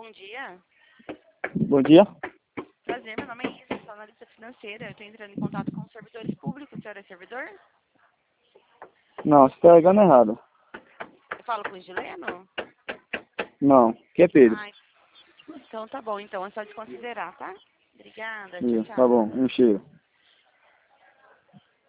bom dia. Bom dia. Prazer, meu nome é Isa, sou analista financeira. Eu estou entrando em contato com os servidores públicos. O senhor é servidor? Não, você está ligando errado. Eu falo com o Gileno? Não, que é Pedro. Ai, então tá bom. Então é só desconsiderar, tá? Obrigada. Tchau, Isso, tá tchau. bom, um cheiro.